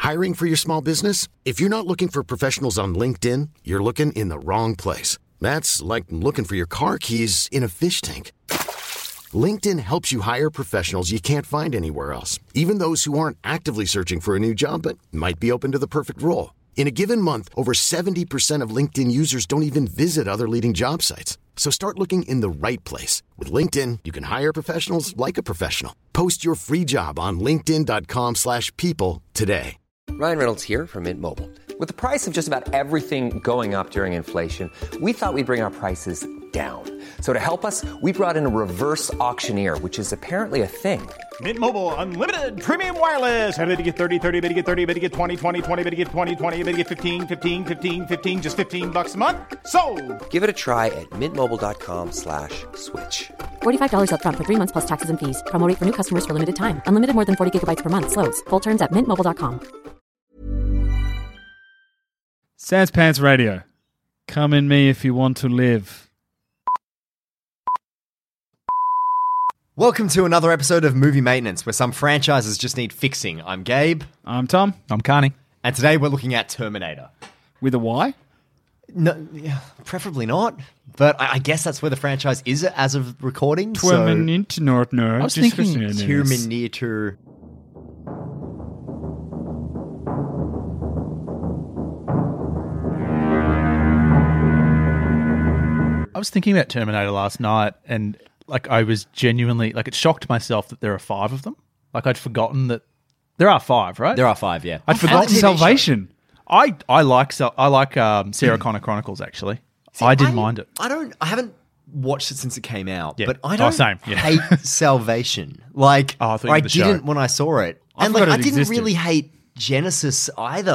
Hiring for your small business? If you're not looking for professionals on LinkedIn, you're looking in the wrong place. That's like looking for your car keys in a fish tank. LinkedIn helps you hire professionals you can't find anywhere else, even those who aren't actively searching for a new job but might be open to the perfect role. In a given month, over 70% of LinkedIn users don't even visit other leading job sites. So start looking in the right place. With LinkedIn, you can hire professionals like a professional. Post your free job on linkedin.com/people today. Ryan Reynolds here from Mint Mobile. With the price of just about everything going up during inflation, we thought we'd bring our prices down. So to help us, we brought in a reverse auctioneer, which is apparently a thing. Mint Mobile Unlimited Premium Wireless. How to get 30, 30, bit to get 30, bit to get 20, 20, 20, bit to get 20, 20, bit to get 15, 15, 15, 15, just $15 a month? Sold! Give it a try at mintmobile.com/switch. $45 up front for 3 months plus taxes and fees. Promo rate for new customers for limited time. Unlimited more than 40 gigabytes per month. Slows full terms at mintmobile.com. Sans Pants Radio. Come in me if you want to live. Welcome to another episode of Movie Maintenance, where some franchises just need fixing. I'm Gabe. I'm Tom. I'm Carney. And today we're looking at Terminator. With a Y? No, yeah, preferably not. But I guess that's where the franchise is as of recording. Terminator. I was thinking Terminator. I was thinking about Terminator last night, and I was genuinely it shocked myself that there are 5 of them. I'd forgotten that there are 5, right? There are 5, yeah. I'd forgotten Salvation. I like Sarah Connor Chronicles actually. See, I didn't mind it. I haven't watched it since it came out, Yeah. but I don't same, yeah. hate Salvation. I thought you I meant the show. didn't when I saw it, and forgot I it didn't existed. really hate Genesis either.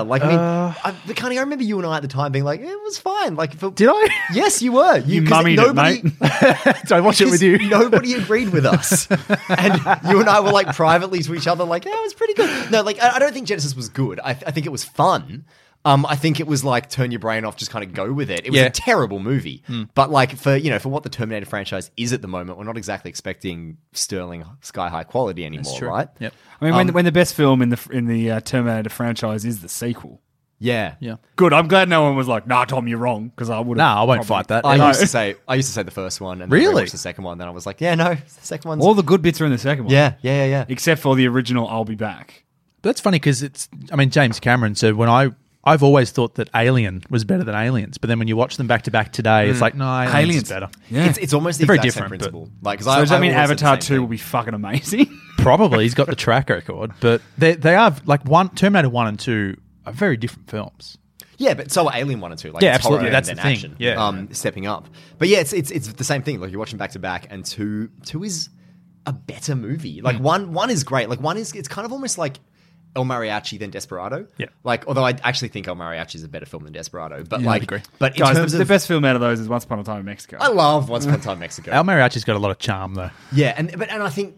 I remember you and I at the time being like, it was fine. Did I? Yes, you were. You 'cause mummied it, mate. Did I watch it with you? Nobody agreed with us, and you and I were privately to each other, yeah, it was pretty good. No, I don't think Genesis was good. I think it was fun. I think it was turn your brain off, just kind of go with it. It was a terrible movie, but for what the Terminator franchise is at the moment, we're not exactly expecting sterling sky high quality anymore, right? Yep. I mean, when the best film in the Terminator franchise is the sequel. Yeah. Good. I'm glad no one was like, "Nah, Tom, you're wrong," because I would. No, I won't fight that. I used to say the first one, and then I Really? watched the second one. Then I was like, yeah, no, the second one's All the good bits are in the second one. yeah. Except for the original "I'll Be Back." That's funny because James Cameron said I've always thought that Alien was better than Aliens, but then when you watch them back to back today, it's like, no, Aliens is better. Yeah. It's almost the They're exact very same different, principle. So does that mean I always said the Avatar same 2 will thing. be fucking amazing? Probably he's got the track record, but they are Terminator 1 and 2 are very different films. Yeah, but so are Alien 1 and 2. Yeah, it's absolutely. horror That's and the then thing. action, Yeah. stepping up. But yeah, it's the same thing. You're watching back to back, and two is a better movie. One is great. It's kind of almost like El Mariachi than Desperado. Yeah. Although I actually think El Mariachi is a better film than Desperado. But I'd agree. But in Guys, terms the of best film out of those is Once Upon a Time in Mexico. I love Once Upon a Time in Mexico. El Mariachi's got a lot of charm, though. Yeah, and I think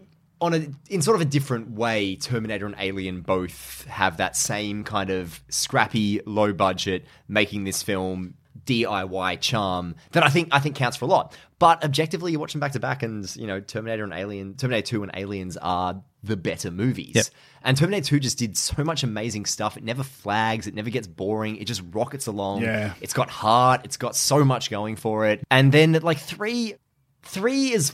in sort of a different way, Terminator and Alien both have that same kind of scrappy, low budget, making this film DIY charm that I think counts for a lot. But objectively, you watch them back to back, and Terminator 2 and Aliens are the better movies. Yep. And Terminator 2 just did so much amazing stuff. It never flags, it never gets boring, it just rockets along. Yeah. It's got heart, it's got so much going for it. And then 3 is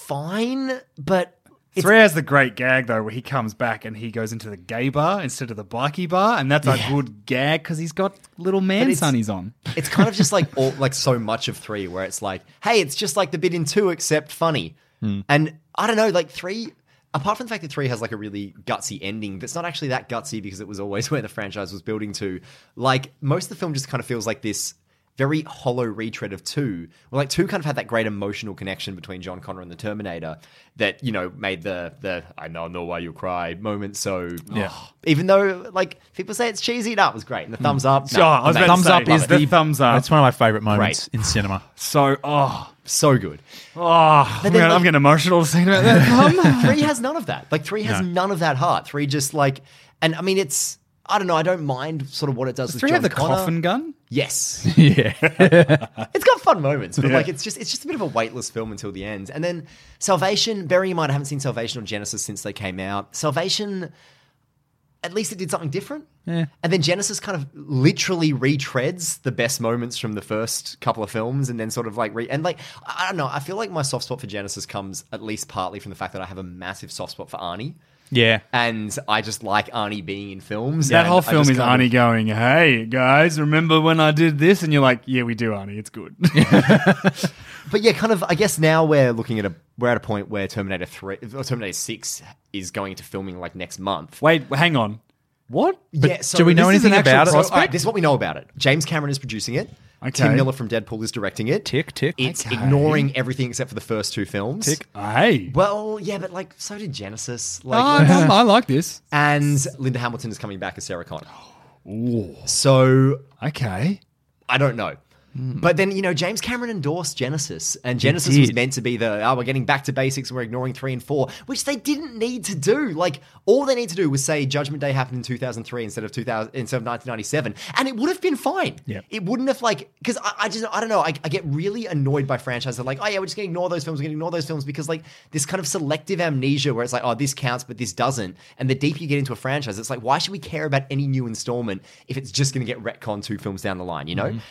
fine, but 3 has the great gag, though, where he comes back and he goes into the gay bar instead of the bikie bar, and that's a good gag because he's got little man sunnies on. It's kind of just so much of 3 where it's like, hey, it's just like the bit in 2 except funny. And I don't know, 3, apart from the fact that 3 has a really gutsy ending that's not actually that gutsy because it was always where the franchise was building to, most of the film just kind of feels like this very hollow retread of 2. Well, 2 kind of had that great emotional connection between John Connor and the Terminator that, made the I now know why you cry moment so... Yeah. Even though, people say it's cheesy, no, it was great. And the thumbs up... Oh, I was about to Thumbs say, up is the thumbs up. That's one of my favourite moments in cinema. So, So good. I'm getting emotional thinking about that. 3 has none of that. 3 has none of that heart. 3 just and I mean, it's, I don't know, I don't mind sort of what it does with 3 John have the Connor. coffin gun? Yes. Yeah. It's got fun moments, but Yeah. it's just a bit of a weightless film until the end. And then Salvation, bearing in mind I haven't seen Salvation or Genesis since they came out. Salvation, at least it did something different. And then Genesis kind of literally retreads the best moments from the first couple of films, and then sort of like I don't know. I feel like my soft spot for Genesis comes at least partly from the fact that I have a massive soft spot for Arnie. Yeah. And I just like Arnie being in films. That and whole I film just is kind of- Arnie going, "Hey guys, remember when I did this?" And you're like, "Yeah, we do, Arnie. It's good." But yeah, kind of. I guess now we're at a point where Terminator 3 or Terminator 6 is going into filming like next month. Wait, hang on. What? Yeah, so do we know this is anything an actual about it? prospect. All right, this is what we know about it. James Cameron is producing it. Okay. Tim Miller from Deadpool is directing it. Tick, tick. It's Okay. ignoring everything except for the first two films. Tick. Hey. Well, yeah, but like so did Genesis. Oh, Like, I like this. and Linda Hamilton is coming back as Sarah Connor. So Okay. I don't know. But then, James Cameron endorsed Genesis, and Genesis was did. meant to be we're getting back to basics and we're ignoring 3 and 4, which they didn't need to do. Like, all they need to do was say Judgment Day happened in 2003 instead of 1997, and it would have been fine. Yep. It wouldn't have, because I don't know, I get really annoyed by franchises that are like, oh yeah, we're just going to ignore those films, because like this kind of selective amnesia where it's like, oh, this counts, but this doesn't. And the deeper you get into a franchise, it's like, why should we care about any new installment if it's just going to get retconned 2 films down the line,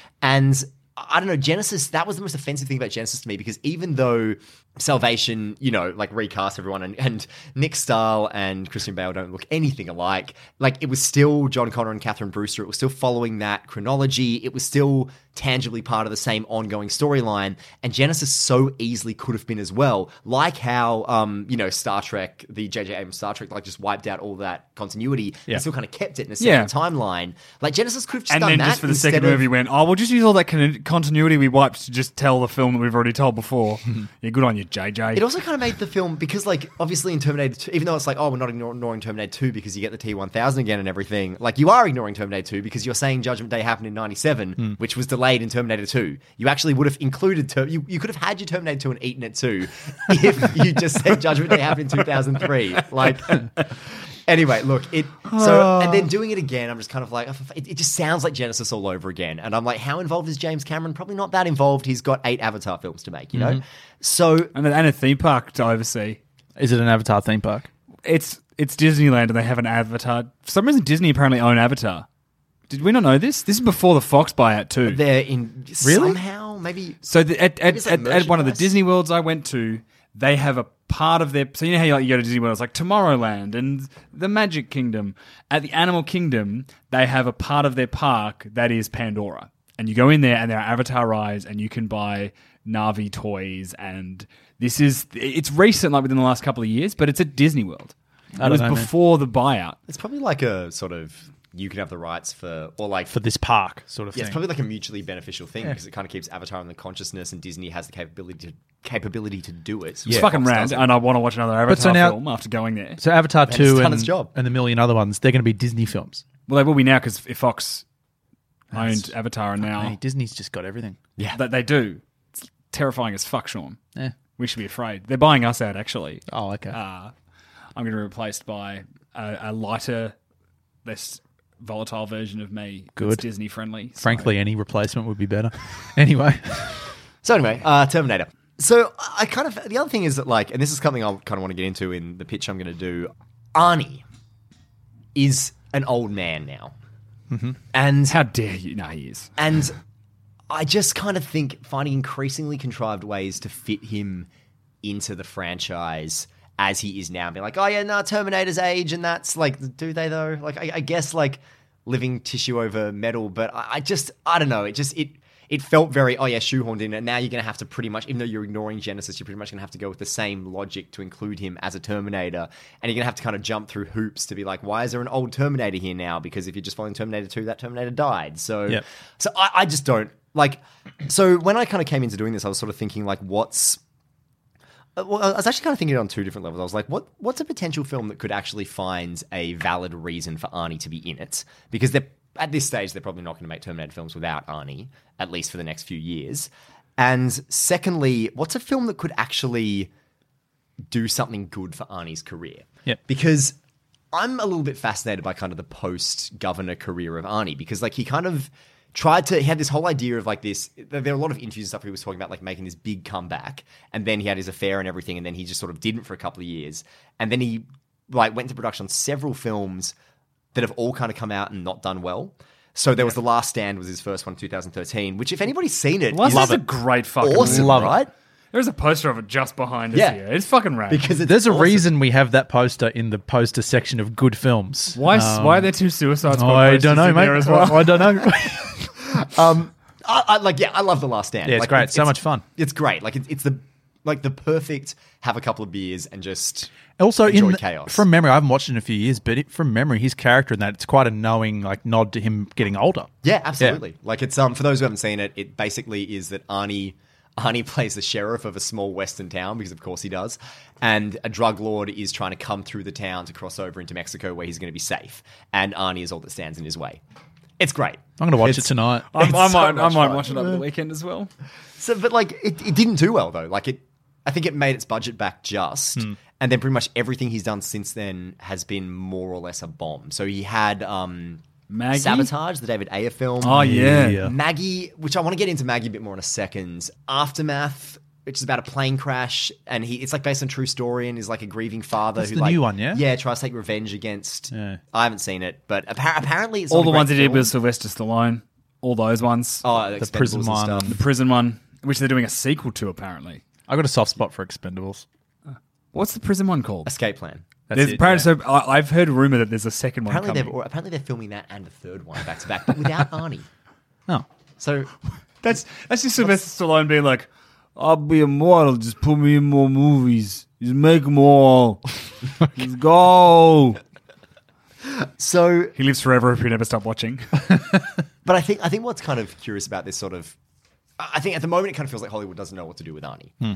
And I don't know, Genesis, that was the most offensive thing about Genesis to me, because even though Salvation, like recast everyone and Nick Stahl and Christian Bale don't look anything alike, like it was still John Connor and Catherine Brewster. It was still following that chronology. It was still tangibly part of the same ongoing storyline. And Genesis so easily could have been as well. Like how, Star Trek, the J.J. Abrams Star Trek, like just wiped out all that continuity and still kind of kept it in a separate timeline. Like Genesis could have just And done then that just for the second instead of- movie went, oh, we'll just use all that continuity we wiped to just tell the film that we've already told before. Yeah, good on you, JJ. It also kind of made the film, because like obviously in Terminator 2, even though it's like, oh, we're not ignoring Terminator 2 because you get the T-1000 again and everything, like you are ignoring Terminator 2 because you're saying Judgment Day happened in 97, which was delayed in Terminator 2. You actually would have included, you could have had your Terminator 2 and eaten it too if you just said Judgment Day happened in 2003. Like... Anyway, look, and then doing it again, I'm just kind of like, it just sounds like Genesis all over again. And I'm like, how involved is James Cameron? Probably not that involved. He's got 8 Avatar films to make, know? So... And a theme park to oversee. Is it an Avatar theme park? It's Disneyland and they have an Avatar. For some reason, Disney apparently own Avatar. Did we not know this? This is before the Fox buyout too. They're in... Really? Somehow, maybe... So it's like at one of the merchandise? Disney Worlds I went to, they have a part of their... So you know how you go to Disney World, it's like Tomorrowland and the Magic Kingdom. At the Animal Kingdom, they have a part of their park that is Pandora. And you go in there and there are Avatar rides and you can buy Na'vi toys. And it's recent, like within the last couple of years, but it's at Disney World. It was before the buyout. It's probably like a sort of... You can have the rights for this park sort of Yeah, thing. it's probably like a mutually beneficial thing because it kind of keeps Avatar in the consciousness, and Disney has the capability to do it. It's fucking rad, and I want to watch another Avatar film after going there. So Avatar it's 2 done its job. and the million other ones, they're going to be Disney films. Well, they will be now because if Fox owned Avatar and now... Hey, Disney's just got everything. Yeah. They do. It's terrifying as fuck, Sean. Yeah. We should be afraid. They're buying us out, actually. Oh, okay. I'm going to be replaced by a lighter, less volatile version of me. Good. That's Disney friendly. So- Frankly, any replacement would be better. Anyway. So anyway, Terminator. So I kind of... The other thing is that like, and this is something I kind of want to get into in the pitch I'm going to do, Arnie is an old man now. Mm-hmm. And How dare you? No, he is. And I just kind of think finding increasingly contrived ways to fit him into the franchise as he is now, and be like, oh yeah, no, Terminator's age, and that's like, do they though? Like, I guess like living tissue over metal, but I don't know. It felt very, oh yeah, shoehorned in, and now you're going to have to pretty much, even though you're ignoring Genesis, you're pretty much going to have to go with the same logic to include him as a Terminator, and you're going to have to kind of jump through hoops to be like, why is there an old Terminator here now? Because if you're just following Terminator 2, that Terminator died. So, Yep. so I just don't, like, so when I kind of came into doing this, I was sort of thinking like, what's... Well, I was actually kind of thinking it on 2 different levels. I was like, what's a potential film that could actually find a valid reason for Arnie to be in it? Because at this stage, they're probably not going to make Terminator films without Arnie, at least for the next few years. And secondly, what's a film that could actually do something good for Arnie's career? Yep. Because I'm a little bit fascinated by kind of the post-governor career of Arnie, because like he kind of... he had this whole idea of like this, there are a lot of interviews and stuff he was talking about like making this big comeback, and then he had his affair and everything, and then he just sort of didn't for a couple of years. And then he like went into production on several films that have all kind of come out and not done well. So there was The Last Stand was his first one, 2013, which if anybody's seen it, Last is Stand's a great fucking awesome, movie. right? There's a poster of it just behind us Yeah. here. It's fucking rad. Because it's There's a awesome. reason we have that poster in the poster section of good films. why are there two Suicide Squad I posters don't know, in mate. there as well? I don't know. I love The Last Stand. Yeah, it's great. So much fun. It's great. Like it's the perfect have a couple of beers and just Also, enjoy chaos. from memory, I haven't watched it in a few years, but from memory, his character in that, it's quite a knowing like nod to him getting older. Yeah, absolutely. Like it's for those who haven't seen it, it basically is that Arnie plays the sheriff of a small western town, because of course he does, and a drug lord is trying to come through the town to cross over into Mexico where he's going to be safe, and Arnie is all that stands in his way. It's great. I'm going to watch it tonight. I It's so might much fun. watch it over the weekend as well. So, but like it didn't do well though. Like I think it made its budget back just, and then pretty much everything he's done since then has been more or less a bomb. So he had Maggie? Sabotage, the David Ayer film. Oh, yeah. Maggie, which I want to get into Maggie a bit more in a second. Aftermath, which is about a plane crash, and it's like based on a true story, and is like a grieving father That's who the like new one, yeah? Yeah, tries to take revenge against. Yeah. I haven't seen it, but apparently it's All not the a great ones he did film. with Sylvester Stallone. All those ones. Oh, The prison Expendables and one. stuff. The prison one, which they're doing a sequel to, apparently. I got a soft spot for Expendables. What's the prison one called? Escape Plan. There's apparently, so I've heard a rumor that there's a second one Apparently coming. they're filming that and the third one back to back, but without Arnie. Oh. So That's just Sylvester Stallone being like, I'll be immortal, just put me in more movies. Just make them all. Let's go. So, He lives forever if you never stop watching. but I think what's kind of curious about this sort of, I think at the moment it kind of feels like Hollywood doesn't know what to do with Arnie,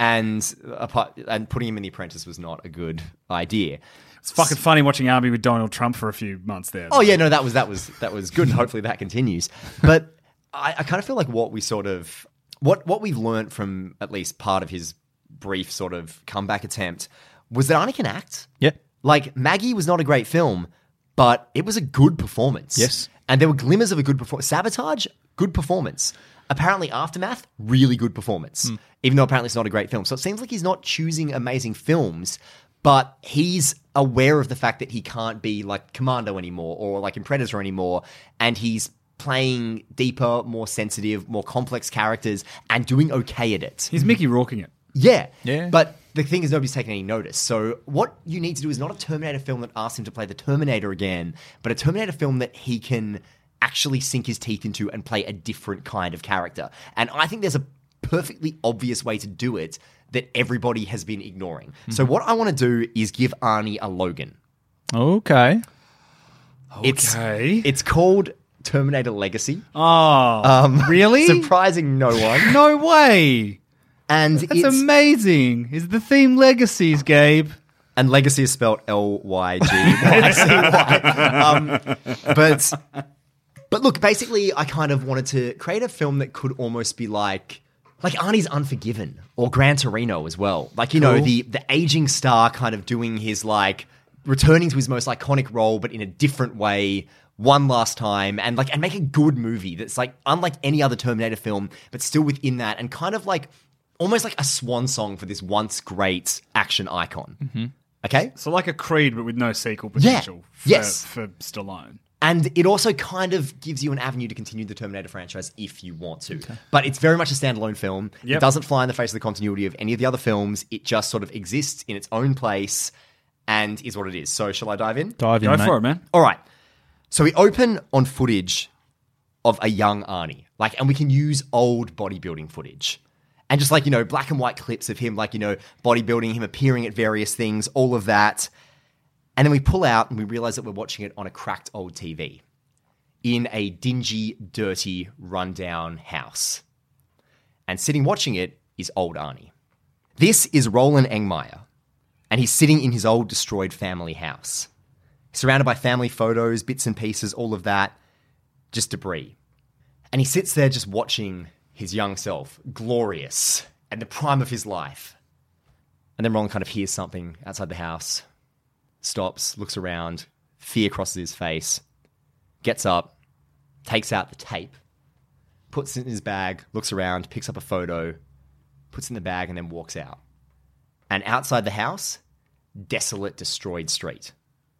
and putting him in The Apprentice was not a good idea. It's fucking funny watching Army with Donald Trump for a few months there. Oh yeah, no, that was good, and hopefully that continues. But I kind of feel like what we sort of what we've learned from at least part of his brief sort of comeback attempt was that Arnie can act. Yeah. Like Maggie was not a great film, but it was a good performance. Yes. And there were glimmers of a good performance. Sabotage, good performance. Apparently Aftermath, really good performance. Even though apparently it's not a great film. So it seems like he's not choosing amazing films, but he's aware of the fact that he can't be like Commando anymore or like in Predator anymore. And he's playing deeper, more sensitive, more complex characters and doing okay at it. He's Mickey Rourking it. Yeah. Yeah. But the thing is, nobody's taking any notice. So what you need to do is not a Terminator film that asks him to play the Terminator again, but a Terminator film that he can actually sink his teeth into and play a different kind of character. And I think there's a perfectly obvious way to do it that everybody has been ignoring. So what I want to do is give Arnie a Logan. Okay. It's called Terminator Legacy. Oh, really? Surprising no one. No way. And That's it's amazing. Is the theme Legacies, Gabe? And Legacy is spelled L-Y-G-Y-C-Y. But look, basically, I kind of wanted to create a film that could almost be like Arnie's Unforgiven or Gran Torino as well. Like, you know, the aging star kind of doing his like returning to his most iconic role, but in a different way, one last time, and make a good movie that's like unlike any other Terminator film, but still within that, and kind of like almost like a swan song for this once great action icon. Mm-hmm. Okay? So like a Creed, but with no sequel potential for Stallone. And it also kind of gives you an avenue to continue the Terminator franchise if you want to. Okay. But it's very much a standalone film. Yep. It doesn't fly in the face of the continuity of any of the other films. It just sort of exists in its own place and is what it is. So shall I dive in? Dive in, Go mate. for it, man. All right. So we open on footage of a young Arnie. And we can use old bodybuilding footage. And just black and white clips of him, bodybuilding, him appearing at various things, all of that. And then we pull out and we realize that we're watching it on a cracked old TV in a dingy, dirty, rundown house. And sitting watching it is old Arnie. This is Roland Engmeyer, and he's sitting in his old destroyed family house. Surrounded by family photos, bits and pieces, all of that, just debris. And he sits there just watching his young self, glorious, at the prime of his life. And then Roland kind of hears something outside the house, stops, looks around, fear crosses his face, gets up, takes out the tape, puts it in his bag, looks around, picks up a photo, puts it in the bag, and then walks out. And outside the house, desolate, destroyed street.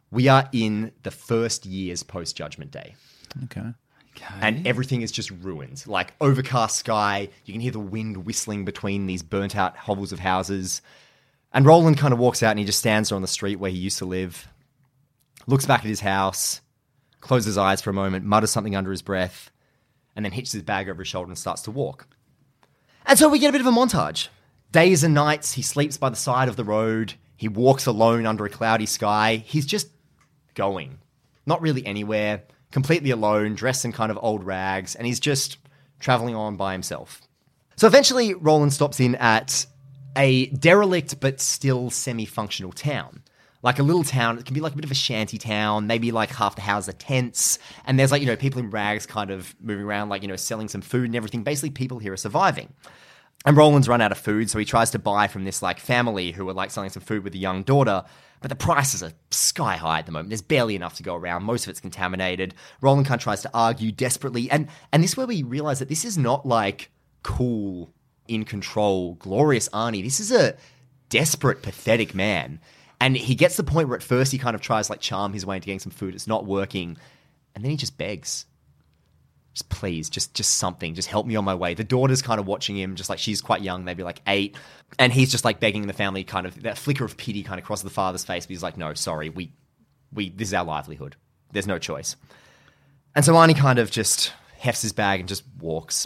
We are in the first years post-Judgment Day. Okay. And everything is just ruined. Like overcast sky, you can hear the wind whistling between these burnt out hovels of houses. And Roland kind of walks out and he just stands there on the street where he used to live, looks back at his house, closes his eyes for a moment, mutters something under his breath, and then hitches his bag over his shoulder and starts to walk. And so we get a bit of a montage. Days and nights, he sleeps by the side of the road. He walks alone under a cloudy sky. He's just going. Not really anywhere. Completely alone, dressed in kind of old rags, and he's just traveling on by himself. So eventually, Roland stops in at a derelict but still semi-functional town. Like a little town, it can be like a bit of a shanty town, maybe like half the houses are tents, and there's like, people in rags kind of moving around, like, selling some food and everything. Basically, people here are surviving. And Roland's run out of food, so he tries to buy from this like family who are like selling some food with a young daughter, but the prices are sky high at the moment. There's barely enough to go around. Most of it's contaminated. Roland kind of tries to argue desperately, and this is where we realize that this is not like cool, in control, glorious Arnie. This is a desperate, pathetic man. And he gets to the point where at first he kind of tries like charm his way into getting some food. It's not working. And then he just begs. Just please, just something. Just help me on my way. The daughter's kind of watching him, just like she's quite young, maybe like 8. And he's just like begging the family, kind of that flicker of pity kind of crosses the father's face. But he's like, no, sorry, we this is our livelihood. There's no choice. And so Arnie kind of just hefts his bag and just walks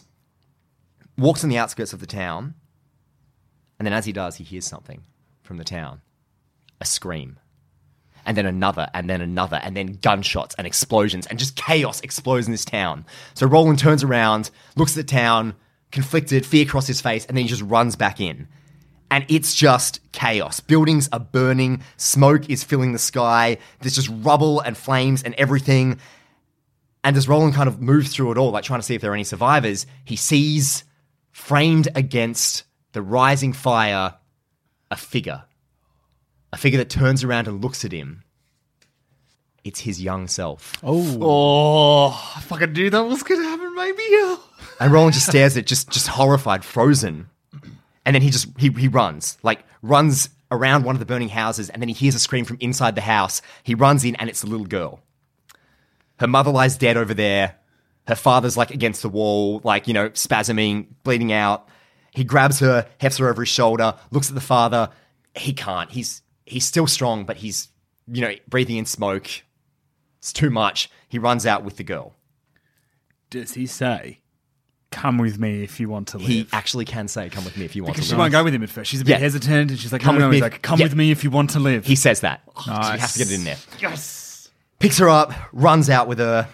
on the outskirts of the town. And then as he does, he hears something from the town. A scream. And then another, and then another, and then gunshots and explosions, and just chaos explodes in this town. So Roland turns around, looks at the town, conflicted, fear across his face, and then he just runs back in. And it's just chaos. Buildings are burning, smoke is filling the sky, there's just rubble and flames and everything. And as Roland kind of moves through it all, like trying to see if there are any survivors, he sees, framed against the rising fire, a figure. A figure that turns around and looks at him. It's his young self. Oh, I fucking knew that was going to happen, maybe. And Roland just stares at it, just horrified, frozen. And then he runs around one of the burning houses, and then he hears a scream from inside the house. He runs in, and it's a little girl. Her mother lies dead over there. Her father's like against the wall, like, spasming, bleeding out. He grabs her, hefts her over his shoulder, looks at the father. He can't. He's still strong, but he's, breathing in smoke. It's too much. He runs out with the girl. Does he say, come with me if you want to live? He actually can say, come with me if you want to live. Because she won't go with him at first. She's a bit hesitant, and she's like, come with me if you want to live. He says that. Nice. So he has to get it in there. Yes. Picks her up, runs out with her,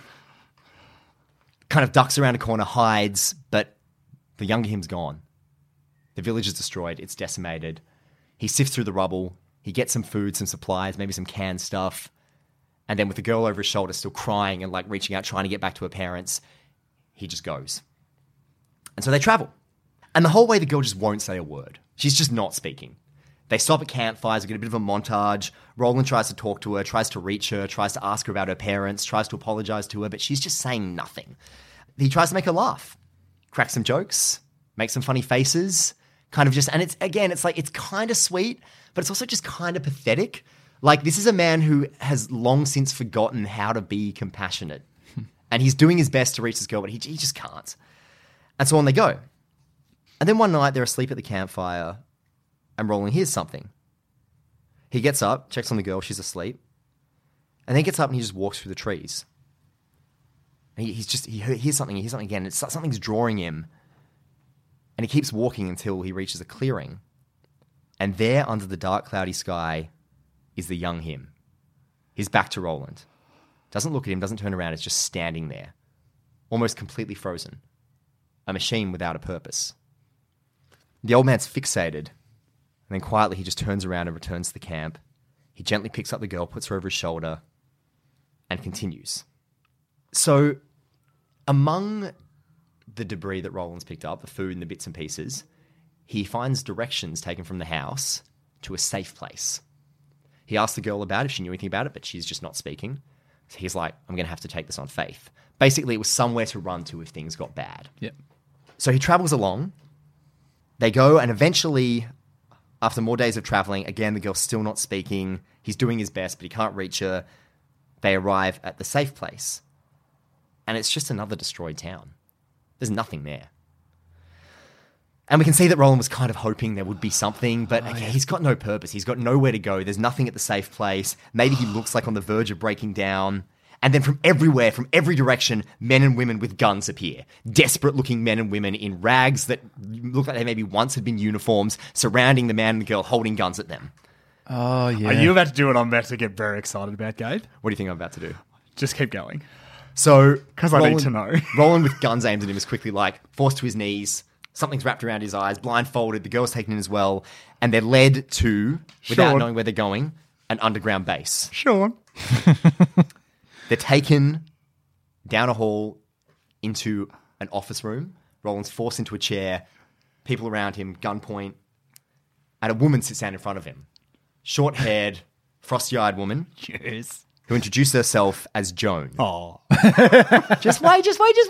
kind of ducks around a corner, hides, but the younger him's gone. The village is destroyed. It's decimated. He sifts through the rubble. He gets some food, some supplies, maybe some canned stuff. And then with the girl over his shoulder still crying and like reaching out, trying to get back to her parents, he just goes. And so they travel. And the whole way the girl just won't say a word. She's just not speaking. They stop at campfires, we get a bit of a montage. Roland tries to talk to her, tries to reach her, tries to ask her about her parents, tries to apologize to her, but she's just saying nothing. He tries to make her laugh, crack some jokes, make some funny faces, kind of just, and it's kind of sweet, but it's also just kind of pathetic. Like, this is a man who has long since forgotten how to be compassionate. And he's doing his best to reach this girl, but he just can't. And so on they go. And then one night they're asleep at the campfire, and Roland hears something. He gets up, checks on the girl, she's asleep, and then he gets up and he just walks through the trees. And he hears something again. It's something's drawing him. And he keeps walking until he reaches a clearing. And there, under the dark, cloudy sky, is the young him. He's back to Roland. Doesn't look at him, doesn't turn around, is just standing there. Almost completely frozen. A machine without a purpose. The old man's fixated. And then quietly he just turns around and returns to the camp. He gently picks up the girl, puts her over his shoulder, and continues. So, among the debris that Roland's picked up, the food and the bits and pieces, he finds directions taken from the house to a safe place. He asks the girl about it, if she knew anything about it, but she's just not speaking. So he's like, I'm going to have to take this on faith. Basically, it was somewhere to run to if things got bad. Yep. So he travels along. They go, and eventually, after more days of traveling, again, the girl's still not speaking. He's doing his best, but he can't reach her. They arrive at the safe place, and it's just another destroyed town. There's nothing there. And we can see that Roland was kind of hoping there would be something, but he's got no purpose. He's got nowhere to go. There's nothing at the safe place. Maybe he looks like on the verge of breaking down. And then from everywhere, from every direction, men and women with guns appear. Desperate-looking men and women in rags that look like they maybe once had been uniforms, surrounding the man and the girl, holding guns at them. Oh, yeah. Are you about to do what I'm about to get very excited about, Gabe? What do you think I'm about to do? Just keep going. So, Because I need to know. Roland with guns aimed at him is quickly forced to his knees. Something's wrapped around his eyes, blindfolded. The girl's taken in as well. And they're led to, without knowing where they're going, an underground base. Sure. They're taken down a hall into an office room. Roland's forced into a chair. People around him, gunpoint. And a woman sits down in front of him. Short-haired, frosty-eyed woman. Yes. Who introduced herself as Joan. Oh. Just wait.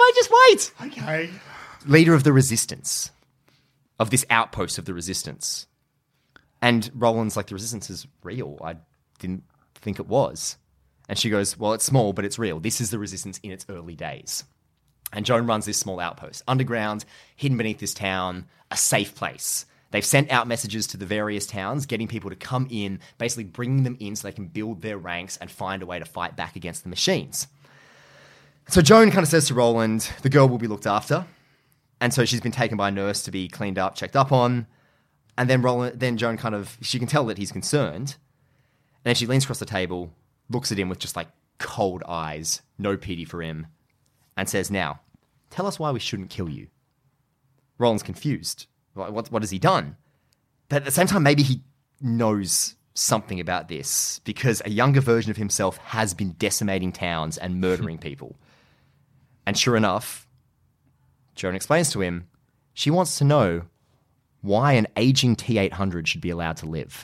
Okay. Leader of the resistance. Of this outpost of the resistance. And Roland's like, the resistance is real. I didn't think it was. And she goes, well, it's small, but it's real. This is the resistance in its early days. And Joan runs this small outpost. Underground, hidden beneath this town, a safe place. They've sent out messages to the various towns, getting people to come in, basically bringing them in so they can build their ranks and find a way to fight back against the machines. So Joan kind of says to Roland, the girl will be looked after. And so she's been taken by a nurse to be cleaned up, checked up on. And then Joan she can tell that he's concerned. And then she leans across the table, looks at him with just cold eyes, no pity for him, and says, now, tell us why we shouldn't kill you. Roland's confused. What has he done? But at the same time, maybe he knows something about this because a younger version of himself has been decimating towns and murdering people. And sure enough, Joan explains to him, she wants to know why an aging T-800 should be allowed to live.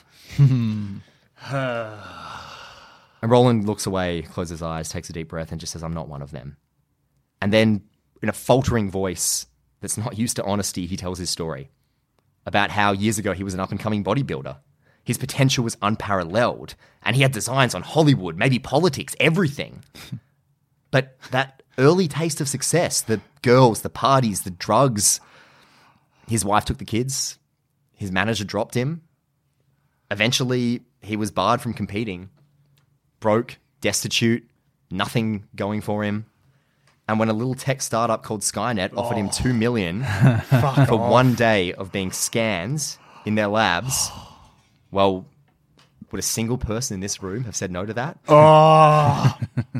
And Roland looks away, closes his eyes, takes a deep breath, and just says, I'm not one of them. And then, in a faltering voice that's not used to honesty, he tells his story about how years ago he was an up-and-coming bodybuilder. His potential was unparalleled, and he had designs on Hollywood, maybe politics, everything. But that early taste of success, the girls, the parties, the drugs, his wife took the kids, his manager dropped him. Eventually, he was barred from competing. Broke, destitute, nothing going for him. And when a little tech startup called Skynet offered him $2 million for one day of being scanned in their labs, well, would a single person in this room have said no to that? Oh.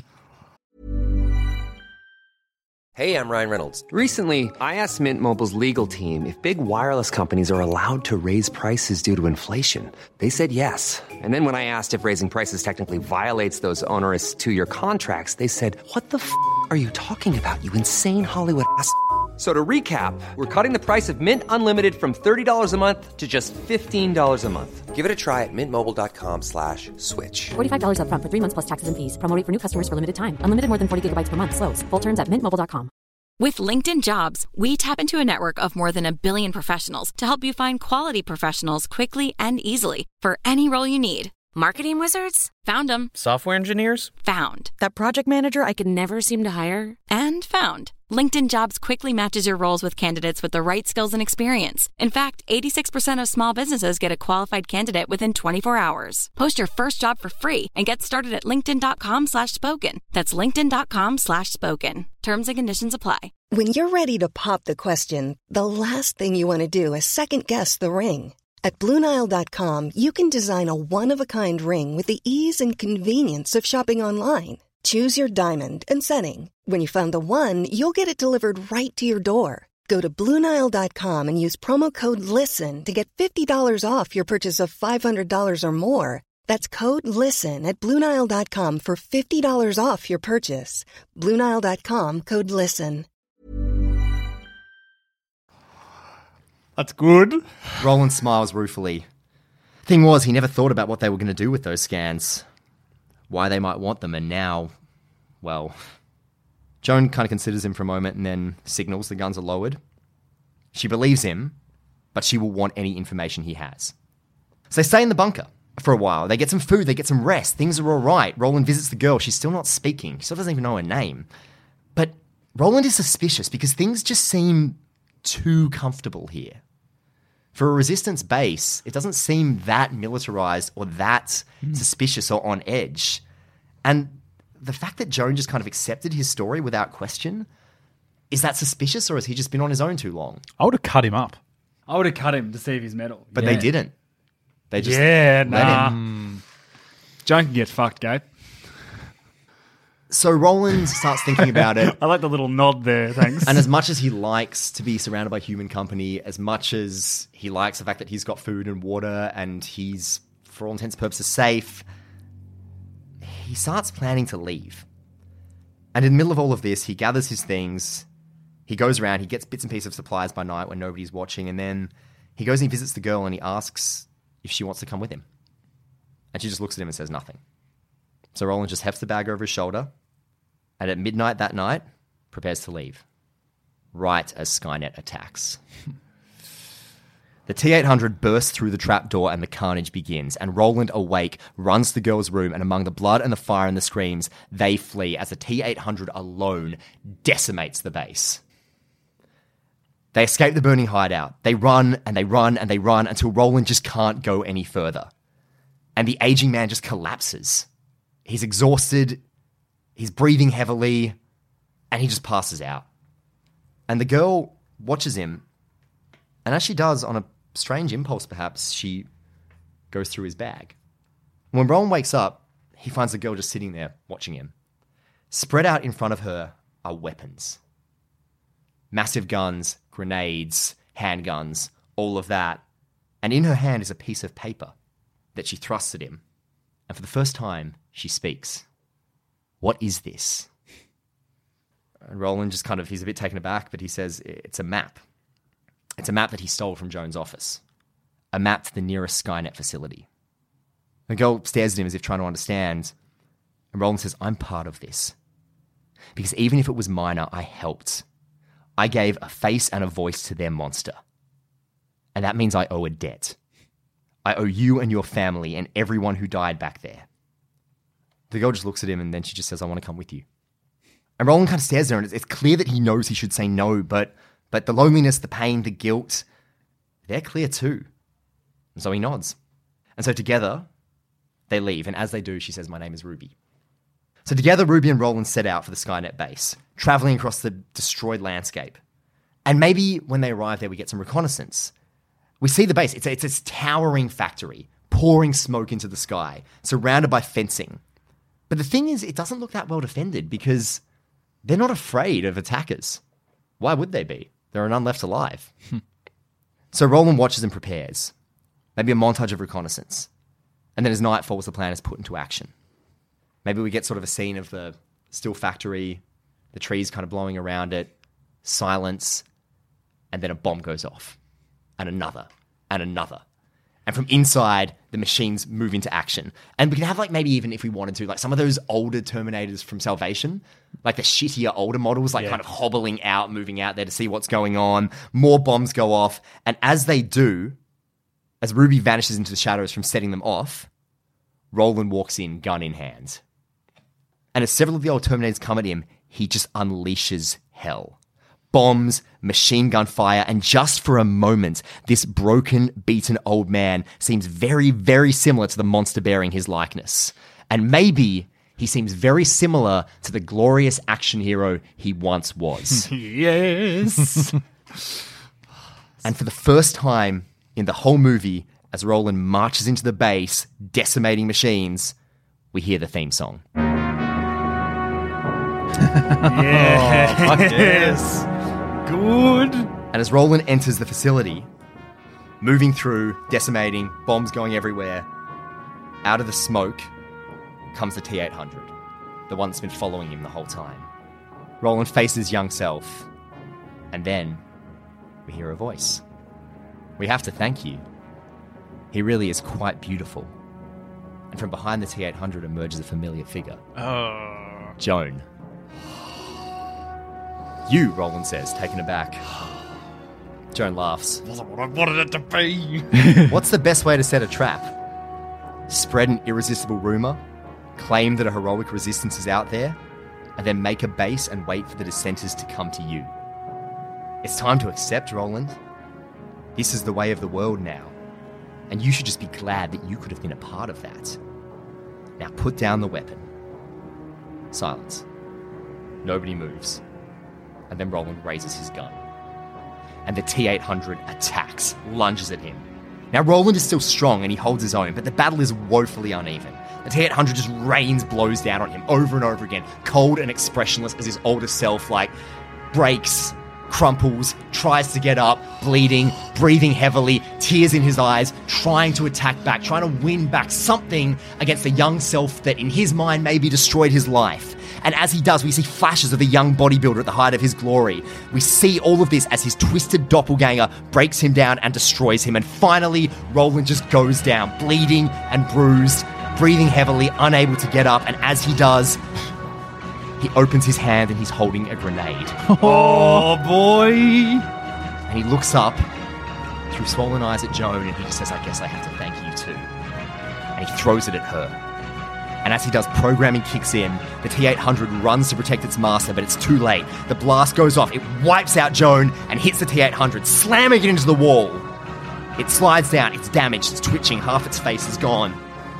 Hey, I'm Ryan Reynolds. Recently, I asked Mint Mobile's legal team if big wireless companies are allowed to raise prices due to inflation. They said yes. And then when I asked if raising prices technically violates those onerous 2-year contracts, they said, what the f*** are you talking about, you insane Hollywood ass f- So to recap, we're cutting the price of Mint Unlimited from $30 a month to just $15 a month. Give it a try at mintmobile.com/switch. $45 up front for 3 months plus taxes and fees. Promo rate for new customers for limited time. Unlimited more than 40 gigabytes per month. Slows full terms at mintmobile.com. With LinkedIn Jobs, we tap into a network of more than 1 billion professionals to help you find quality professionals quickly and easily for any role you need. Marketing wizards? Found them. Software engineers? Found. That project manager I could never seem to hire? And found. LinkedIn Jobs quickly matches your roles with candidates with the right skills and experience. In fact, 86% of small businesses get a qualified candidate within 24 hours. Post your first job for free and get started at linkedin.com/spoken. That's linkedin.com/spoken. Terms and conditions apply. When you're ready to pop the question, the last thing you want to do is second-guess the ring. At BlueNile.com, you can design a one-of-a-kind ring with the ease and convenience of shopping online. Choose your diamond and setting. When you find the one, you'll get it delivered right to your door. Go to BlueNile.com and use promo code LISTEN to get $50 off your purchase of $500 or more. That's code LISTEN at BlueNile.com for $50 off your purchase. BlueNile.com, code LISTEN. That's good. Roland smiles ruefully. Thing was, he never thought about what they were going to do with those scans. Why they might want them, and now, well... Joan kind of considers him for a moment and then signals the guns are lowered. She believes him, but she will want any information he has. So they stay in the bunker. for a while. They get some food, they get some rest. Things are all right. Roland visits the girl. She's still not speaking. She still doesn't even know her name. But Roland is suspicious because things just seem too comfortable here. For a resistance base, it doesn't seem that militarized or that suspicious or on edge. And the fact that Joan just kind of accepted his story without question, is that suspicious or has he just been on his own too long? I would have cut him up. I would have cut him to see if he's metal. But they didn't. They just let let him. Joan can get fucked, Gabe. So Roland starts thinking about it. I like the little nod there, thanks. And as much as he likes to be surrounded by human company, as much as he likes the fact that he's got food and water and he's, for all intents and purposes, safe, he starts planning to leave. And in the middle of all of this, he gathers his things, he goes around, he gets bits and pieces of supplies by night when nobody's watching, and then he goes and he visits the girl and he asks if she wants to come with him. And she just looks at him and says nothing. So Roland just hefts the bag over his shoulder, and at midnight that night, prepares to leave. Right as Skynet attacks. The T-800 bursts through the trapdoor and the carnage begins, and Roland, awake, runs to the girl's room, and among the blood and the fire and the screams, they flee as the T-800 alone decimates the base. They escape the burning hideout. They run and they run and they run until Roland just can't go any further. And the aging man just collapses. He's exhausted, he's breathing heavily, and he just passes out. And the girl watches him, and as she does, on a strange impulse perhaps, she goes through his bag. When Roland wakes up, he finds the girl just sitting there watching him. Spread out in front of her are weapons. Massive guns, grenades, handguns, all of that. And in her hand is a piece of paper that she thrusts at him. And for the first time, she speaks. What is this? And Roland just kind of, he's a bit taken aback, but he says it's a map. It's a map that he stole from Joan's office. A map to the nearest Skynet facility. The girl stares at him as if trying to understand. And Roland says, I'm part of this. Because even if it was minor, I helped. I gave a face and a voice to their monster. And that means I owe a debt. I owe you and your family and everyone who died back there. The girl just looks at him and then she just says, I want to come with you. And Roland kind of stares there and it's clear that he knows he should say no, but the loneliness, the pain, the guilt, they're clear too. And so he nods. And so together, they leave. And as they do, she says, my name is Ruby. So together, Ruby and Roland set out for the Skynet base, traveling across the destroyed landscape. And maybe when they arrive there, we get some reconnaissance. We see the base. It's this towering factory, pouring smoke into the sky, surrounded by fencing. But the thing is, it doesn't look that well defended because they're not afraid of attackers. Why would they be? There are none left alive. So Roland watches and prepares. Maybe a montage of reconnaissance. And then as night falls, the plan is put into action. Maybe we get sort of a scene of the still factory, the trees kind of blowing around it, silence, and then a bomb goes off. And another, and another. And from inside, the machines move into action. And we can have, like, maybe even if we wanted to, like some of those older Terminators from Salvation, like the shittier older models, like kind of hobbling out, moving out there to see what's going on. More bombs go off. And as they do, as Ruby vanishes into the shadows from setting them off, Roland walks in, gun in hand. And as several of the old Terminators come at him, he just unleashes hell. Bombs, machine gun fire, and just for a moment, this broken, beaten old man seems very, very similar to the monster bearing his likeness. And maybe he seems very similar to the glorious action hero he once was. Yes. And for the first time in the whole movie, as Roland marches into the base, decimating machines, we hear the theme song. Yes. Good. And as Roland enters the facility, moving through, decimating, bombs going everywhere, out of the smoke comes the T-800, the one that's been following him the whole time. Roland faces young self, and then we hear a voice. We have to thank you. He really is quite beautiful. And from behind the T-800 emerges a familiar figure. Joan. You, Roland says, taken aback. Joan laughs. Wasn't what I wanted it to be. What's the best way to set a trap? spread an irresistible rumor, claim that a heroic resistance is out there, and then make a base and wait for the dissenters to come to you. It's time to accept, Roland. This is the way of the world now, and you should just be glad that you could have been a part of that. Now put down the weapon. Silence. Nobody moves. And then Roland raises his gun. And the T-800 attacks, lunges at him. Now Roland is still strong and he holds his own, but the battle is woefully uneven. The T-800 just rains blows down on him over and over again, cold and expressionless as his older self, breaks, crumples, tries to get up, bleeding, breathing heavily, tears in his eyes, trying to attack back, trying to win back something against the young self that in his mind maybe destroyed his life. And as he does, we see flashes of the young bodybuilder at the height of his glory. We see all of this as his twisted doppelganger breaks him down and destroys him. And finally, Roland just goes down, bleeding and bruised, breathing heavily, unable to get up. And as he does, he opens his hand and he's holding a grenade. Oh, boy. And he looks up through swollen eyes at Joan and he just says, I guess I have to thank you too. And he throws it at her. And as he does, programming kicks in. The T-800 runs to protect its master, but it's too late. The blast goes off. It wipes out Joan and hits the T-800, slamming it into the wall. It slides down. It's damaged. It's twitching. Half its face is gone.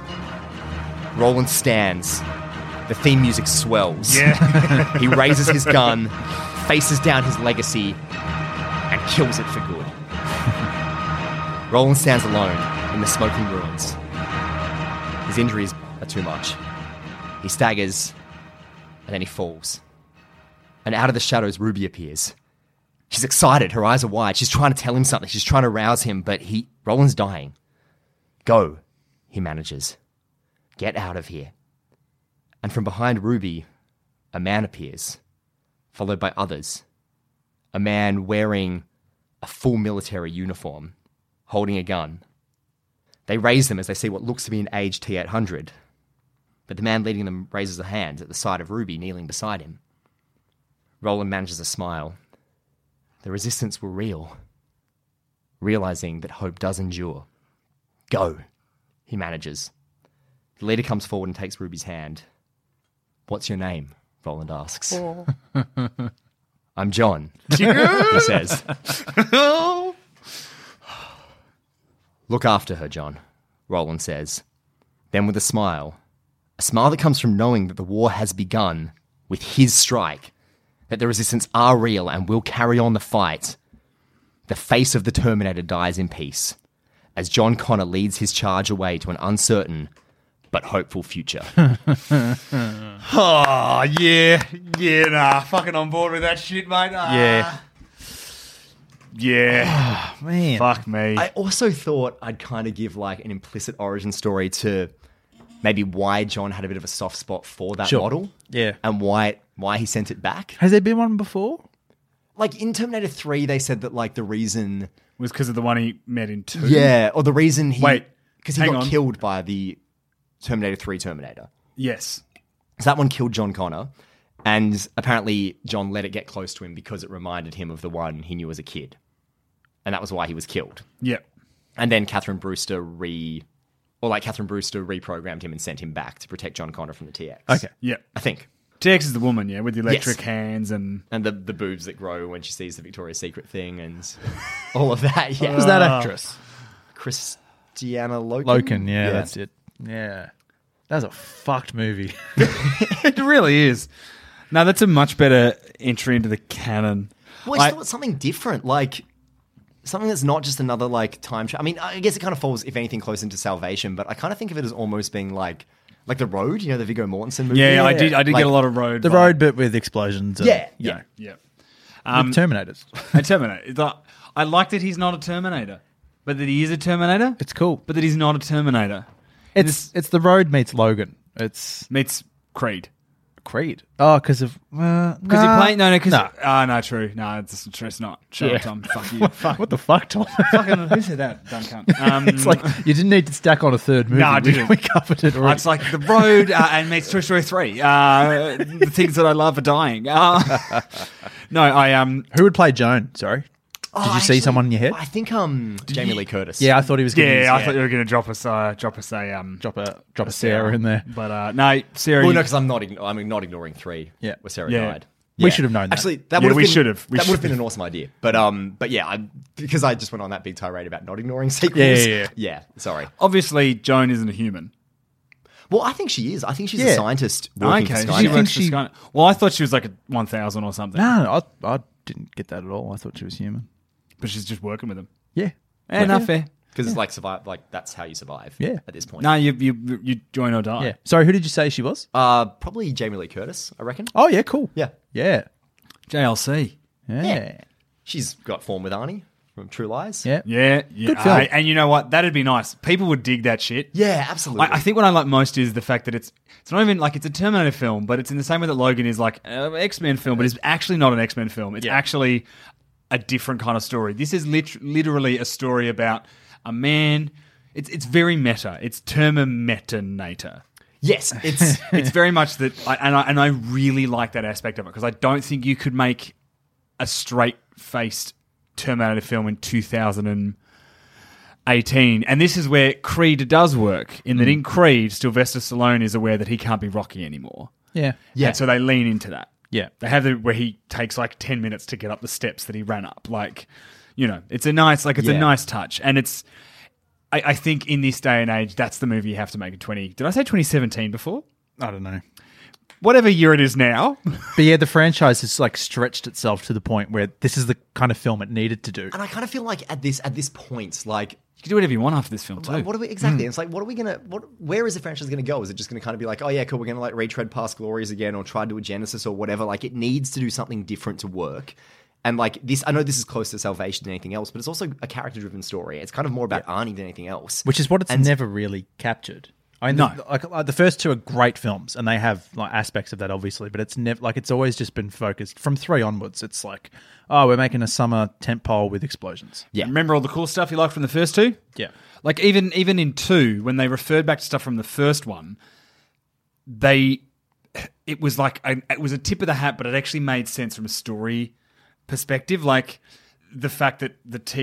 Roland stands. The theme music swells. Yeah. He raises his gun, faces down his legacy, and kills it for good. Roland stands alone in the smoking ruins. His injuries are too much. He staggers, and then he falls. And out of the shadows, Ruby appears. She's excited. Her eyes are wide. She's trying to tell him something. She's trying to rouse him, but Roland's dying. Go, he manages. Get out of here. And from behind Ruby, a man appears, followed by others. A man wearing a full military uniform, holding a gun. They raise them as they see what looks to be an aged T-800. But the man leading them raises a hand at the side of Ruby, kneeling beside him. Roland manages a smile. The resistance were real, realizing that hope does endure. Go, he manages. The leader comes forward and takes Ruby's hand. What's your name? Roland asks. I'm John, he says. Look after her, John, Roland says. Then with a smile that comes from knowing that the war has begun with his strike, that the resistance are real and will carry on the fight, the face of the Terminator dies in peace as John Connor leads his charge away to an uncertain but hopeful future. Oh, yeah. Yeah, nah. Fucking on board with that shit, mate. Yeah. Yeah. Oh, man. Fuck me. I also thought I'd kind of give an implicit origin story to maybe why John had a bit of a soft spot for that model. Yeah. And why he sent it back. Has there been one before? In Terminator 3, they said that the reason was because of the one he met in 2. Yeah, or the reason because he hang got on. killed by the Terminator 3 Terminator. Yes. So that one killed John Connor, and apparently John let it get close to him because it reminded him of the one he knew as a kid. And that was why he was killed. Yeah. And then Catherine Brewster reprogrammed him and sent him back to protect John Connor from the TX. Okay. Yeah. I think. TX is the woman, yeah, with the electric Yes. hands and the boobs that grow when she sees the Victoria's Secret thing and all of that. Yeah. Who's that actress? Christiana Loken? Loken, yeah, that's it. Yeah. That was a fucked movie. it really is. No, that's a much better entry into the canon. Well, I thought something different, something that's not just another time travel. I mean, I guess it kind of falls, if anything, close into Salvation, but I kind of think of it as almost being like The Road, the Viggo Mortensen movie. Yeah, I did get a lot of Road. The Road, but with explosions. Yeah. With Terminators. A Terminator. I like that he's not a Terminator, but that he is a Terminator. It's cool. But that he's not a Terminator. It's The Road meets Logan. Meets Creed. Creed. Oh, because of... Because he played... No, true. No, it's not. Shut up, Tom. Fuck you. What the fuck, Tom? Fucking, who said that? Dumb cunt. It's you didn't need to stack on a third movie. No, I didn't. We covered it already. It's like The Road and meets Toy Story 3. The things that I love are dying. No, Who would play Joan? Sorry. Did you see someone in your head? I think Jamie Lee Curtis. Yeah, I thought he was going to Yeah, I thought you were going to drop a Sarah in there. But no, Sarah. Well, no, because I'm not ignoring 3. Yeah. where Sarah Yeah. died. We should have known that. Actually, that Yeah, would have we been, should have. We that would have should been an awesome idea. But yeah, because I just went on that big tirade about not ignoring sequels. Yeah. Sorry. Obviously, Joan isn't a human. Well, I think she is. I think she's Yeah. a scientist working for Okay, Skynet. she works she- for Skynet. Well, I thought she was like a 1,000 or something. No, I didn't get that at all. I thought she was human. But she's just working with them. Yeah. Not fair. Because it's like survive. Like that's how you survive. Yeah. At this point. No, you join or die. Yeah. Sorry, who did you say she was? Probably Jamie Lee Curtis. I reckon. Oh, yeah, cool. Yeah. Yeah. JLC. Yeah. She's got form with Arnie from True Lies. Yeah. Yeah. Good film. And you know what? That'd be nice. People would dig that shit. Yeah, absolutely. I think what I like most is the fact that it's not even like it's a Terminator film, but it's in the same way that Logan is like an X-Men film, but it's actually not an X-Men film. It's actually a different kind of story. This is literally a story about a man. It's very meta. It's Terminator. Yes, it's It's very much that, and I really like that aspect of it because I don't think you could make a straight-faced Terminator film in 2018. And this is where Creed does work, in that in Creed, Sylvester Stallone is aware that he can't be Rocky anymore. Yeah. Yeah. And so they lean into that. Yeah. They have where he takes like 10 minutes to get up the steps that he ran up. Like, you know, it's a nice touch. And it's, I think in this day and age, that's the movie you have to make in did I say 2017 before? I don't know. Whatever year it is now. But yeah, the franchise has like stretched itself to the point where this is the kind of film it needed to do. and I kind of feel like at this point, like You can do whatever you want after this film too. what are we exactly? It's like, what are we gonna? Where is the franchise gonna go? Is it just gonna kind of be like, oh yeah, cool, we're gonna like retread past glories again, or try to do a Genesis or whatever? Like, it needs to do something different to work. And like this, I know this is closer to Salvation than anything else, but it's also a character-driven story. It's kind of more about Arnie than anything else. Which is what it's never really captured. I mean, the first two are great films, and they have like aspects of that, obviously. But it's never like it's always just been focused from 3 onwards. It's like, oh, we're making a summer tentpole with explosions. Yeah. Remember all the cool stuff you liked from the first two? Yeah. Like even in 2, when they referred back to stuff from the first one, it was like it was a tip of the hat, but it actually made sense from a story perspective. Like the fact that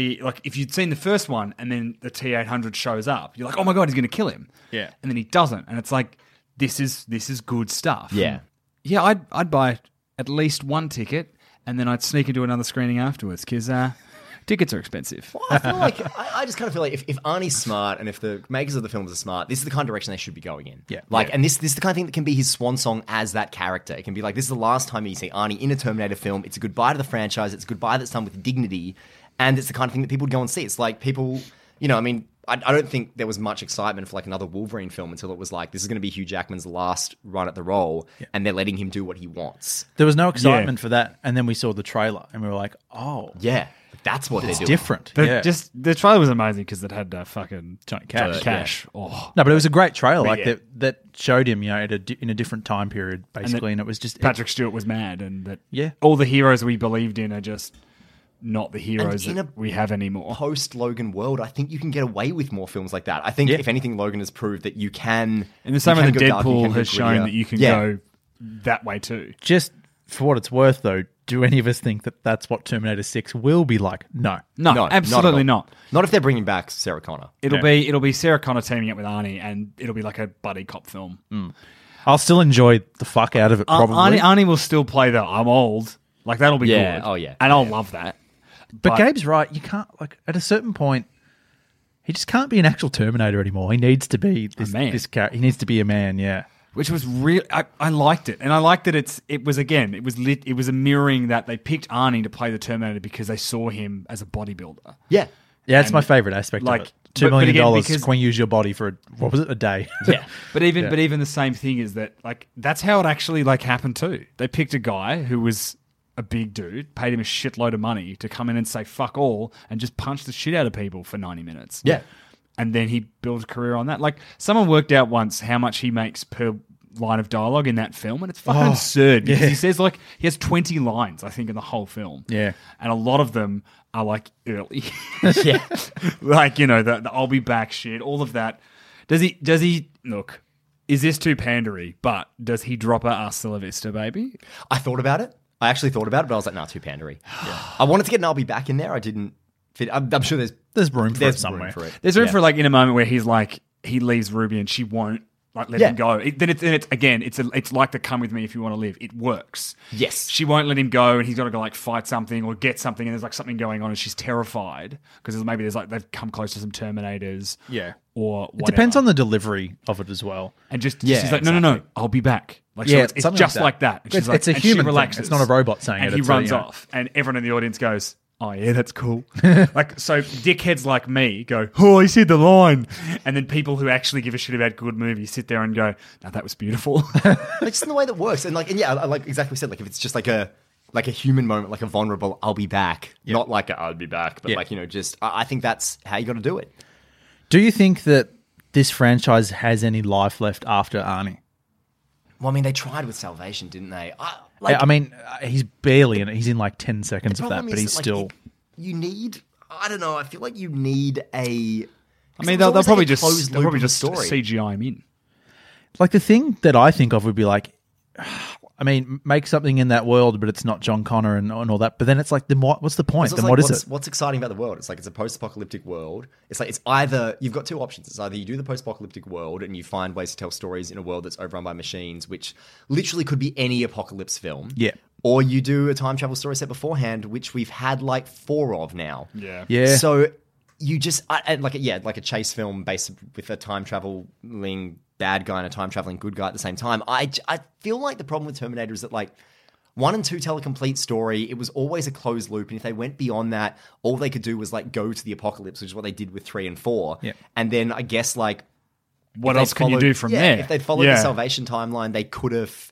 if you'd seen the first one and then the T-800 shows up, you're like, oh my God, he's going to kill him. Yeah. And then he doesn't. And it's like, this is good stuff. Yeah. Yeah, I'd buy at least one ticket and then I'd sneak into another screening afterwards because tickets are expensive. Well, I feel like I just kind of feel like if Arnie's smart and if the makers of the films are smart, this is the kind of direction they should be going in. Yeah. And this is the kind of thing that can be his swan song as that character. It can be like, this is the last time you see Arnie in a Terminator film. It's a goodbye to the franchise. It's a goodbye that's done with dignity, and it's the kind of thing that people would go and see. It's like people, you know, I mean, I don't think there was much excitement for like another Wolverine film until it was like, this is going to be Hugh Jackman's last run at the role, and they're letting him do what he wants. There was no excitement for that, and then we saw the trailer, and we were like, oh, Yeah. That's what it's they're doing. different. Just the trailer was amazing because it had fucking Johnny Cash. Cash. Oh. No, but it was a great trailer, But like yeah. that showed him, you know, in a different time period, basically, and it was just Patrick Stewart was mad, and that Yeah. all the heroes we believed in are just not the heroes in that a we have anymore. Post Logan world, I think you can get away with more films like that. I think if anything, Logan has proved that you can. In the same way that go dark, you Deadpool can go has shown grittier. that you can Yeah. go that way too. just for what it's worth, though. Do any of us think that that's what Terminator 6 will be like? No. No, absolutely at all. not. Not if they're bringing back Sarah Connor. It'll be Sarah Connor teaming up with Arnie, and it'll be like a buddy cop film. I'll still enjoy the fuck out of it, probably. Arnie will still play the I'm old. Like that'll be Yeah, good. oh, yeah. And I'll love that. But Gabe's right. You can't, like, at a certain point, he just can't be an actual Terminator anymore. He needs to be this man. this character. He needs to be a man, yeah. Which was real. I liked it, and I liked that it was a mirroring that they picked Arnie to play the Terminator because they saw him as a bodybuilder. Yeah. Yeah, it's my favorite aspect like, of it. but $2 million, again, because- can you use your body for, a day? Yeah. But even the same thing is that like that's how it actually like happened too. They picked a guy who was a big dude, paid him a shitload of money to come in and say fuck all and just punch the shit out of people for 90 minutes. Yeah. And then he built a career on that. Like someone worked out once how much he makes per line of dialogue in that film, and it's fucking absurd because he says like he has 20 lines I think in the whole film. Yeah. And a lot of them are like early. Yeah. Like, you know, the I'll be back shit, all of that. Does he look, is this too pandery, but does he drop a hasta la vista, baby? I thought about it. I actually thought about it, but I was like, nah, too pandery. I wanted to get an I'll Be Back in there. I didn't fit. I'm sure There's room for it somewhere. There's room for like in a moment where he's like he leaves Ruby and she won't like let him go. Then it's like the come with me if you want to live. It works. Yes. She won't let him go and he's got to go like fight something or get something and there's like something going on and she's terrified because maybe there's like they've come close to some Terminators. Yeah. Or whatever. It depends on the delivery of it as well. And she's like, no, I'll be back. Like, so it's just like that. And she's like, it's a and human she relaxes. thing. It's not a robot saying and it. he runs off. And everyone in the audience goes, oh, yeah, that's cool. Like, so dickheads like me go, oh, he said the line. And then people who actually give a shit about good movies sit there and go, no, that was beautiful. Like, just in the way that works. And like, I like exactly what you said, like if it's just like a human moment, like a vulnerable, I'll be back. Yep. Not like I'll be back, but like, just, I think that's how you got to do it. Do you think that this franchise has any life left after Arnie? Well, I mean, they tried with Salvation, didn't they? He's barely in it. He's in like 10 seconds of that, but he's still... You need... I don't know. I feel like you need a... I mean, they'll probably just CGI him in. Like, the thing that I think of would be like... I mean, make something in that world, but it's not John Connor and all that. But then it's like, what's the point? Then what is it? What's exciting about the world? It's like it's a post-apocalyptic world. It's like it's either you've got two options. It's either you do the post-apocalyptic world and you find ways to tell stories in a world that's overrun by machines, which literally could be any apocalypse film. Yeah. Or you do a time travel story set beforehand, which we've had like 4 of now. Yeah. Yeah. So you just like a chase film based with a time traveling bad guy and a time traveling good guy at the same time. I feel like the problem with Terminator is that like 1 and 2 tell a complete story. It was always a closed loop, and if they went beyond that, all they could do was like go to the apocalypse, which is what they did with 3 and 4. Yeah. And then I guess like what else can you do from there? If they'd followed the Salvation timeline, they could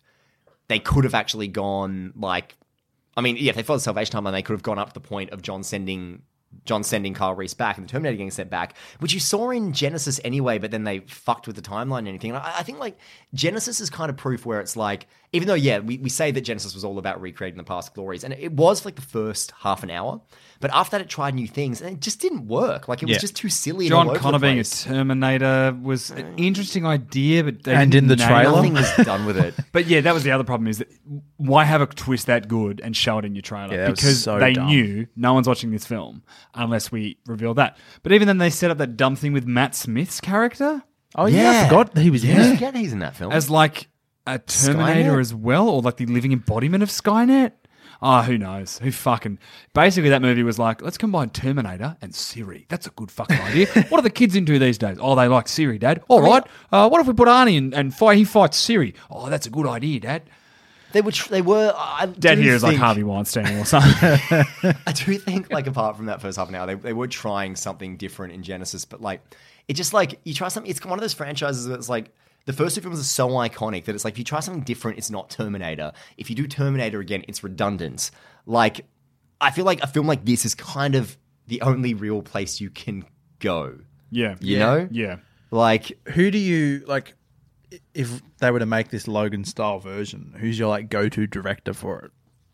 have actually gone like, I mean, if they followed the Salvation timeline, they could have gone up to the point of John sending Kyle Reese back and the Terminator getting sent back, which you saw in Genesis anyway, but then they fucked with the timeline and anything. And I think like Genesis is kind of proof where it's like, even though, we say that Genesis was all about recreating the past glories, and it was for like the first half an hour, but after that it tried new things and it just didn't work. Like it was just too silly. John Connor being a Terminator was an interesting idea, but in the trailer, nothing was done with it. But yeah, that was the other problem is that why have a twist that good and show it in your trailer? Yeah, because so they dumb. knew no one's watching this film unless we reveal that. But even then they set up that dumb thing with Matt Smith's character. Oh yeah, I forgot that he was in I it. forget he's in that film. As like a Terminator Skynet? as well, or like the living embodiment of Skynet. Oh, who knows? Basically, that movie was like, let's combine Terminator and Siri. That's a good fucking idea. What are the kids into these days? Oh, they like Siri, Dad. All right. What if we put Arnie and he fights Siri? Oh, that's a good idea, Dad. They were. Dad here is like Harvey Weinstein or something. I do think, like, apart from that first half an hour, they were trying something different in Genesis, but like, it just like you try something. It's one of those franchises that's like. The first 2 films are so iconic that it's like if you try something different, it's not Terminator. If you do Terminator again, it's redundant. Like, I feel like a film like this is kind of the only real place you can go. Yeah. You know? Yeah. Like, Who do you like? If they were to make this Logan style version, who's your like go-to director for it?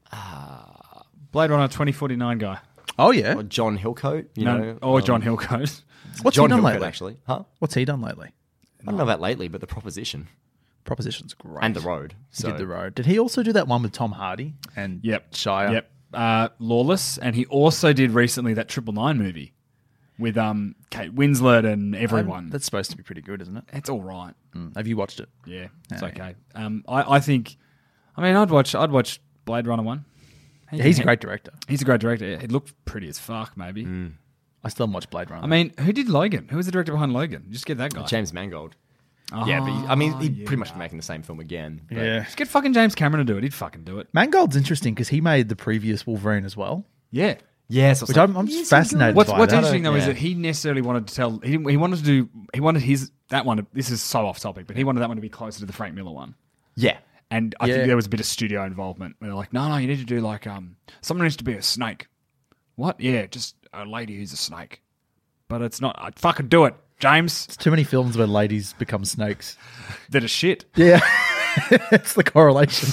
Blade Runner 2049 guy. Oh yeah, or John Hillcoat, you know? Or John Hillcoat. what's John he done Hillcoat, lately? actually. Huh? What's he done lately? I don't know about lately, but The Proposition. Proposition's great. And The Road. He did The Road. Did he also do that one with Tom Hardy and Shia? Yep. Lawless. And he also did recently that 999 movie with Kate Winslet and everyone. That's supposed to be pretty good, isn't it? It's all right. Have you watched it? Yeah, it's okay. I think, I'd watch Blade Runner 1. He's a great director. He's a great director. It looked pretty as fuck, maybe. I still haven't watched Blade Runner. I mean, who did Logan? Who was the director behind Logan? Just get that guy. James Mangold. Yeah, but he'd pretty much be making the same film again. But Just get fucking James Cameron to do it. He'd fucking do it. Mangold's interesting because he made the previous Wolverine as well. Yeah. Yeah, so Which I'm just fascinated by. What's that. interesting though is that he necessarily wanted to tell. He wanted his that one. This is so off topic, but he wanted that one to be closer to the Frank Miller one. Yeah. And I think there was a bit of studio involvement. Where they're like, no, you need to do like someone needs to be a snake. What? Yeah, just a lady who's a snake. But it's not. I'd fucking do it, James. It's too many films where ladies become snakes. That are shit. Yeah, it's the correlation.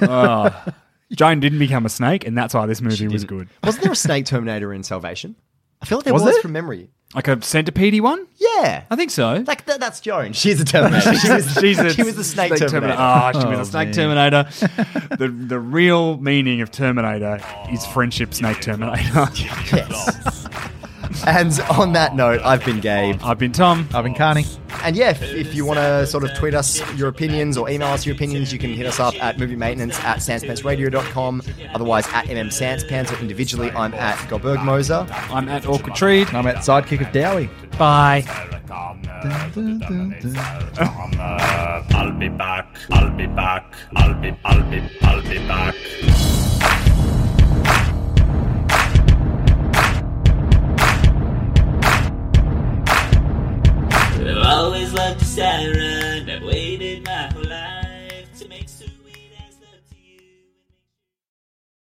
Jane didn't become a snake, and that's why this movie was good. Wasn't there a snake Terminator in Salvation? I feel like there was from memory. Like a centipede one? Yeah. I think so. Like that's Joan. She's a Terminator. She was the snake Terminator. Oh, she was the snake Terminator. The real meaning of Terminator is friendship snake Terminator. Yes. And on that note, I've been Gabe. I've been Tom. I've been Carney. And yeah, if you want to sort of tweet us your opinions or email us your opinions, you can hit us up at moviemaintenance@sanspantsradio.com. Otherwise, at MMSanspants, or individually, I'm at Goldberg-Moser. I'm at Awkward Treed. I'm at Sidekick of Dowie. Bye. I'll be back. I'll be back. I'll be back. I've always loved to stand around. I've waited